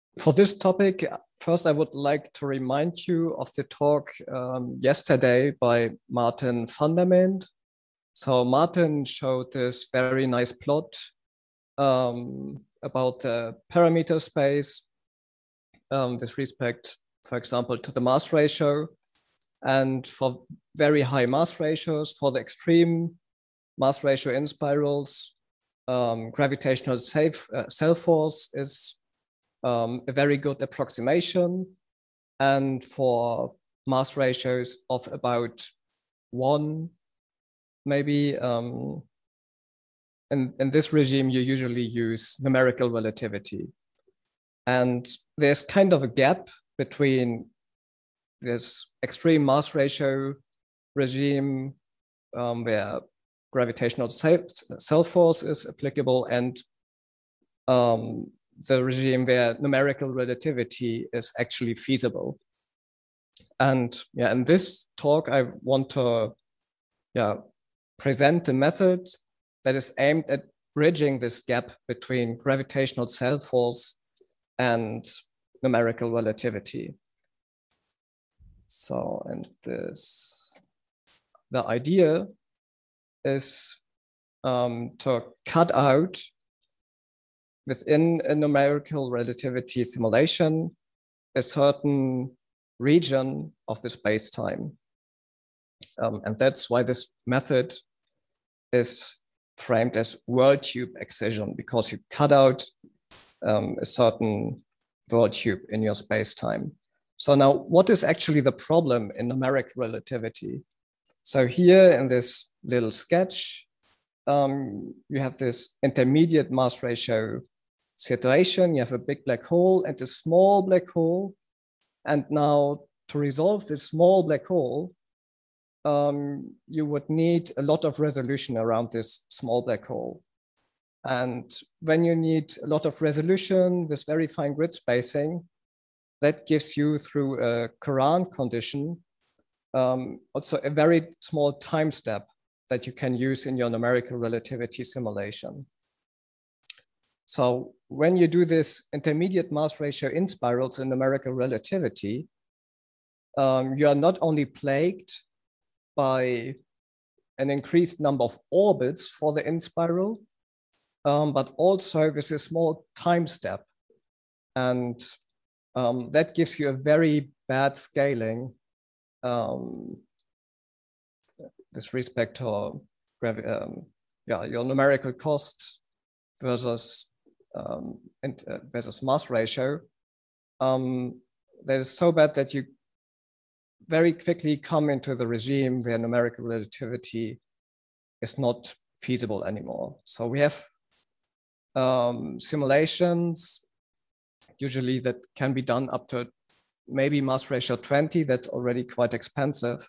For this topic, first I would like to remind you of the talk yesterday by Martin van der Meent. So Martin showed this very nice plot about the parameter space with respect, for example, to the mass ratio. And for very high mass ratios, for the extreme mass ratio in spirals, gravitational cell force is a very good approximation. And for mass ratios of about 1, maybe, in this regime, you usually use numerical relativity. And there's kind of a gap between this extreme mass ratio regime where gravitational cell force is applicable and the regime where numerical relativity is actually feasible. And yeah, in this talk, I want to present a method that is aimed at bridging this gap between gravitational cell force and numerical relativity. So, and the idea is to cut out within a numerical relativity simulation a certain region of the space-time. And that's why this method is framed as world tube excision, because you cut out a certain world tube in your space-time. So now, what is actually the problem in numeric relativity? So here in this little sketch, you have this intermediate mass ratio situation. You have a big black hole and a small black hole. And now to resolve this small black hole, you would need a lot of resolution around this small black hole. And when you need a lot of resolution with very fine grid spacing, that gives you, through a Courant condition, also a very small time step that you can use in your numerical relativity simulation. So when you do this intermediate mass ratio in spirals in numerical relativity, you are not only plagued by an increased number of orbits for the in spiral, but also with a small time step. And that gives you a very bad scaling with respect to your numerical cost versus versus mass ratio. That is so bad that you very quickly come into the regime where numerical relativity is not feasible anymore. So we have simulations usually that can be done up to maybe mass ratio 20. That's already quite expensive.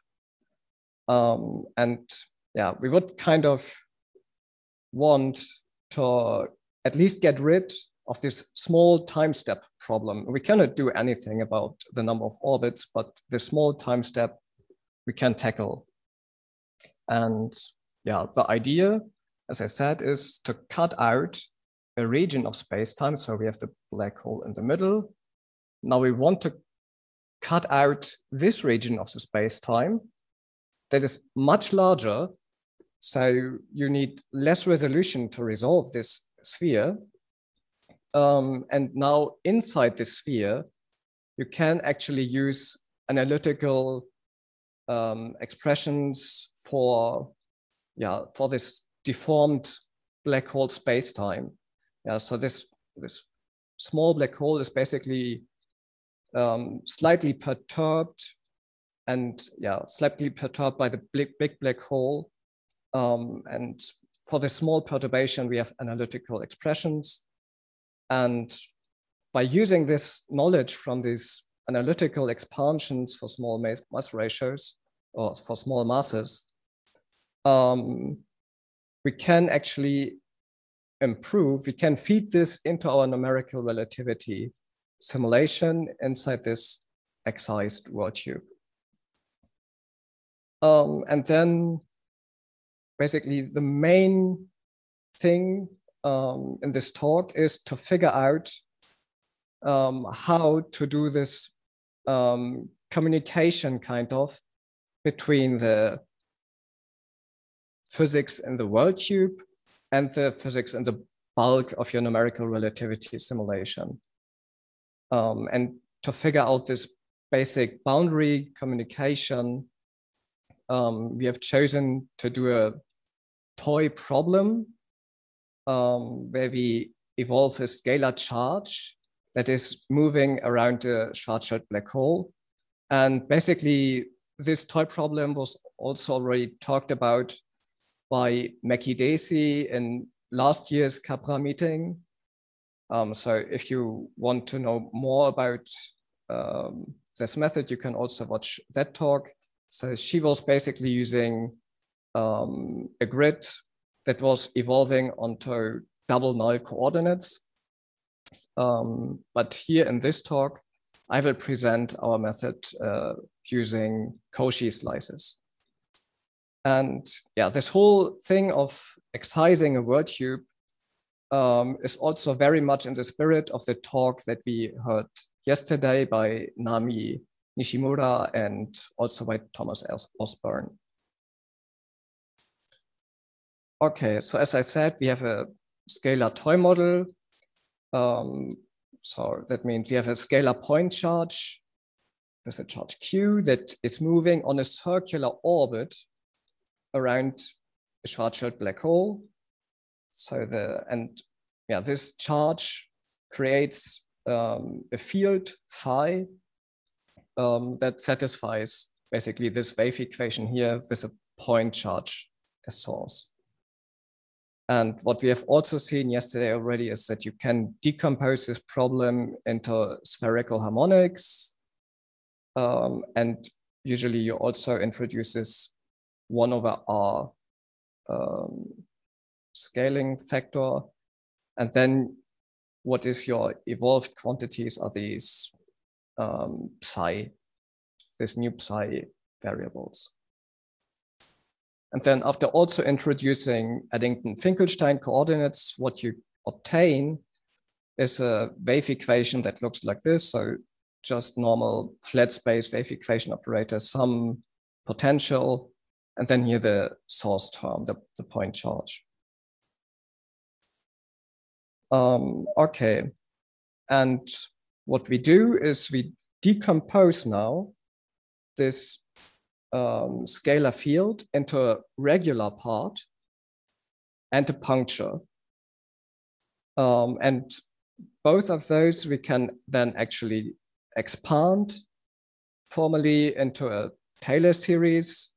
And yeah, we would kind of want to at least get rid of this small time step problem. We cannot do anything about the number of orbits, but the small time step we can tackle. And yeah, the idea, as I said, is to cut out a region of space-time. So we have the black hole in the middle. Now we want to cut out this region of the space-time that is much larger. So you need less resolution to resolve this sphere. And now inside this sphere, you can actually use analytical expressions for this deformed black hole space-time. Yeah, so this small black hole is basically slightly perturbed and slightly perturbed by the big black hole. And for this small perturbation, we have analytical expressions. And by using this knowledge from these analytical expansions for small mass ratios or for small masses, we can actually improve, we can feed this into our numerical relativity simulation inside this excised world tube. And then basically the main thing in this talk is to figure out how to do this communication kind of between the physics in the world tube and the physics in the bulk of your numerical relativity simulation. And to figure out this basic boundary communication, we have chosen to do a toy problem where we evolve a scalar charge that is moving around the Schwarzschild black hole. And basically, this toy problem was also already talked about by Mackie Dacey in last year's Capra meeting. So if you want to know more about this method, you can also watch that talk. So she was basically using a grid that was evolving onto double null coordinates. But here in this talk, I will present our method using Cauchy slices. And yeah, this whole thing of excising a word tube is also very much in the spirit of the talk that we heard yesterday by Nami Nishimura and also by Thomas Osborne. Okay, so as I said, we have a scalar toy model. So that means we have a scalar point charge with a charge Q that is moving on a circular orbit around a Schwarzschild black hole. So this charge creates a field phi that satisfies basically this wave equation here with a point charge as source. And what we have also seen yesterday already is that you can decompose this problem into spherical harmonics. And usually you also introduce this 1/r scaling factor. And then what is your evolved quantities are these psi, these new psi variables. And then after also introducing Eddington-Finkelstein coordinates, what you obtain is a wave equation that looks like this. So just normal flat space wave equation operator, some potential, and then here the source term, the point charge. Okay, and what we do is we decompose now this scalar field into a regular part and a puncture. And both of those we can then actually expand formally into a Taylor series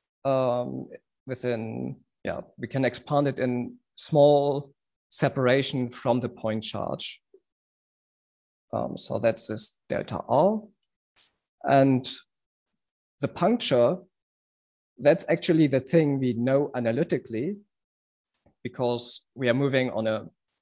we can expand it in small separation from the point charge. So that's this delta R. And the puncture, that's actually the thing we know analytically because we are moving on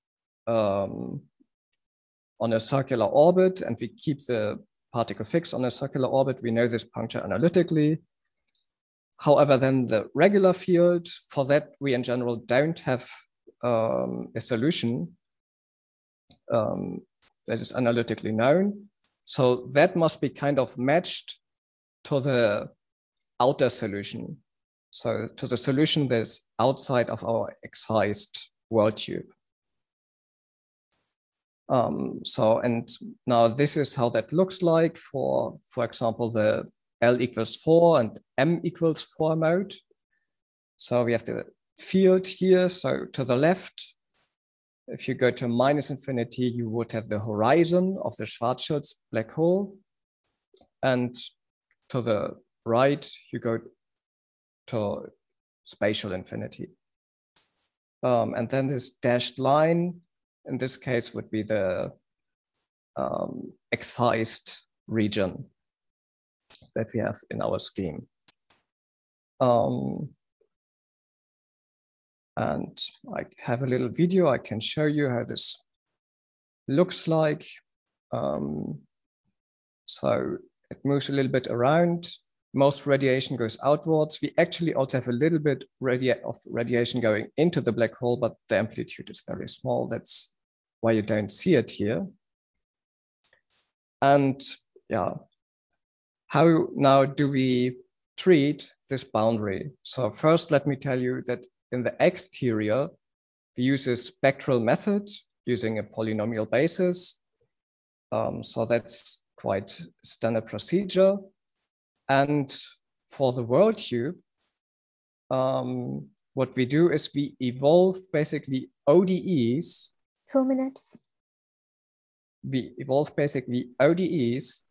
a circular orbit and we keep the particle fixed on a circular orbit. We know this puncture analytically. However, then the regular field, for that we in general don't have a solution that is analytically known. So that must be kind of matched to the outer solution. So to the solution that's outside of our excised world tube. And now this is how that looks like for example, the L equals 4 and M equals 4 mode. So we have the field here. So to the left, if you go to -infinity, you would have the horizon of the Schwarzschild black hole. And to the right, you go to spatial infinity. And then this dashed line, in this case, would be the excised region that we have in our scheme. And I have a little video. I can show you how this looks like. So it moves a little bit around. Most radiation goes outwards. We actually also have a little bit of radiation going into the black hole, but the amplitude is very small. That's why you don't see it here. And yeah, how now do we treat this boundary? So first, let me tell you that in the exterior, we use a spectral method using a polynomial basis. So that's quite standard procedure. And for the world tube, what we do is we evolve basically ODEs. 2 minutes. We evolve basically ODEs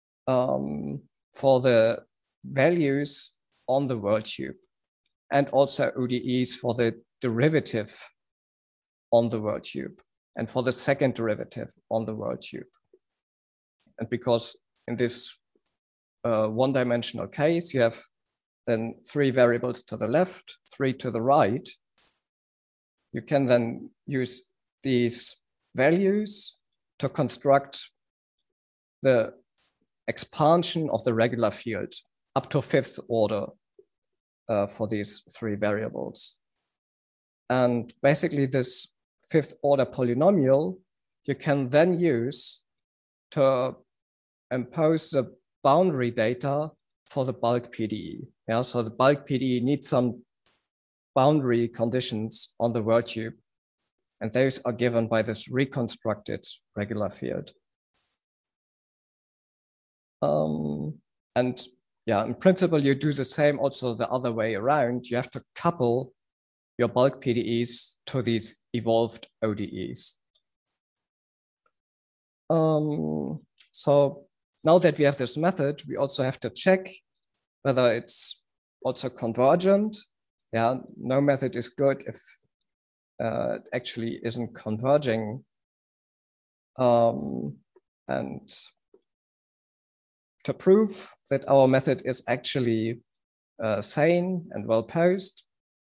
for the values on the world tube, and also ODEs for the derivative on the world tube and for the second derivative on the world tube. And because in this one-dimensional case, you have then 3 variables to the left, 3 to the right, you can then use these values to construct the expansion of the regular field up to 5th order for these 3 variables. And basically this 5th order polynomial, you can then use to impose the boundary data for the bulk PDE. Yeah, so the bulk PDE needs some boundary conditions on the world tube, and those are given by this reconstructed regular field. And yeah, in principle, you do the same also the other way around. You have to couple your bulk PDEs to these evolved ODEs. So now that we have this method, we also have to check whether it's also convergent. Yeah, no method is good if it actually isn't converging. And to prove that our method is actually sane and well posed,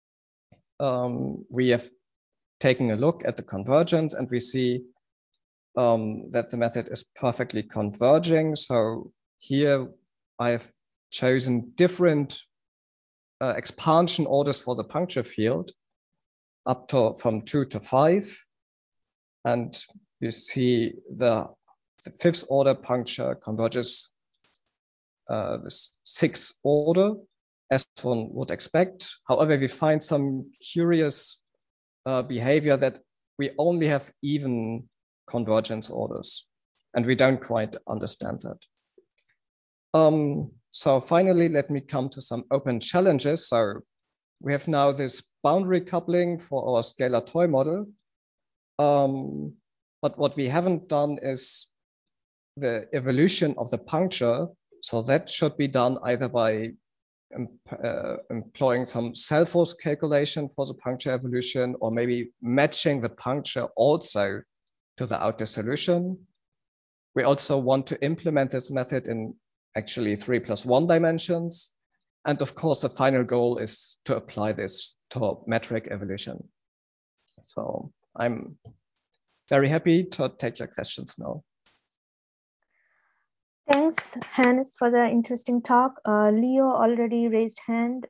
we have taken a look at the convergence, and we see that the method is perfectly converging. So here I have chosen different expansion orders for the puncture field up to from 2 to 5. And you see the 5th order puncture converges with 6th order, as one would expect. However, we find some curious behavior that we only have even convergence orders, and we don't quite understand that. So finally, let me come to some open challenges. So we have now this boundary coupling for our scalar toy model. But what we haven't done is the evolution of the puncture. So that should be done either by employing some cell force calculation for the puncture evolution, or maybe matching the puncture also to the outer solution. We also want to implement this method in actually 3+1 dimensions. And of course, the final goal is to apply this to metric evolution. So I'm very happy to take your questions now. Thanks, Hannes, for the interesting talk. Leo already raised hand.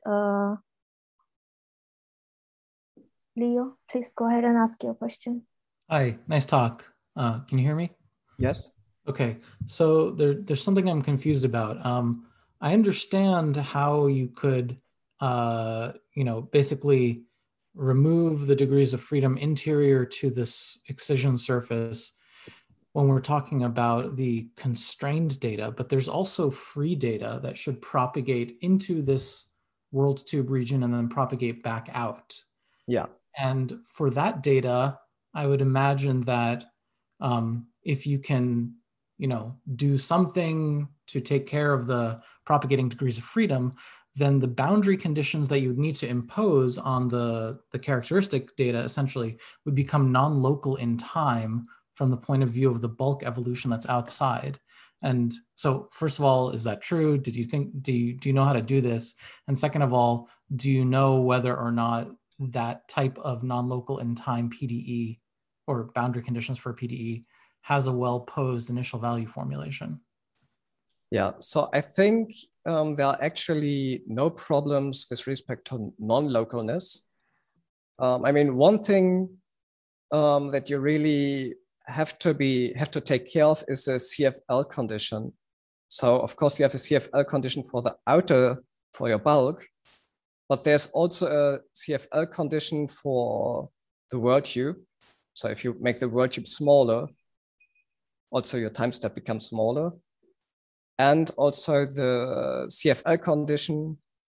Leo, please go ahead and ask your question. Hi, nice talk. Can you hear me? Yes. Okay, so there's something I'm confused about. I understand how you could, basically remove the degrees of freedom interior to this excision surface when we're talking about the constrained data, but there's also free data that should propagate into this world tube region and then propagate back out. Yeah. And for that data, I would imagine that if you can, do something to take care of the propagating degrees of freedom, then the boundary conditions that you would need to impose on the characteristic data essentially would become non-local in time from the point of view of the bulk evolution that's outside. And so first of all, is that true? Do you know how to do this? And second of all, do you know whether or not that type of non-local in time PDE or boundary conditions for PDE has a well-posed initial value formulation? Yeah, so I think there are actually no problems with respect to non-localness. I mean, one thing that you really have to take care of is the CFL condition. So of course you have a CFL condition for the outer, for your bulk, but there's also a CFL condition for the world tube. So if you make the world tube smaller, also your time step becomes smaller. And also the CFL condition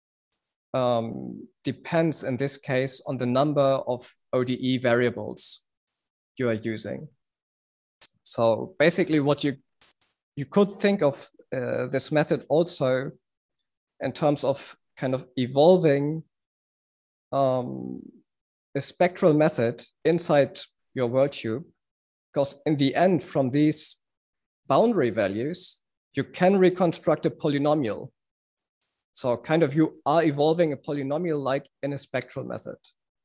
depends in this case on the number of ODE variables you are using. So basically what you could think of this method also in terms of kind of evolving a spectral method inside your world tube, because in the end, from these boundary values, you can reconstruct a polynomial. So kind of you are evolving a polynomial like in a spectral method.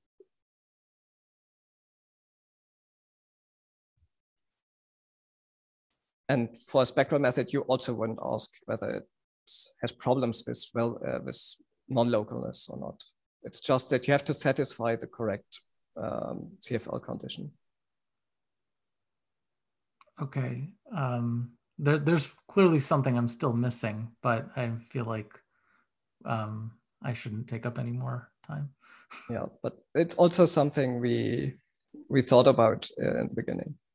And for a spectral method, you also wouldn't ask whether it has problems with non-localness or not. It's just that you have to satisfy the correct CFL condition. Okay. There's clearly something I'm still missing, but I feel like I shouldn't take up any more time. Yeah, but it's also something we thought about in the beginning.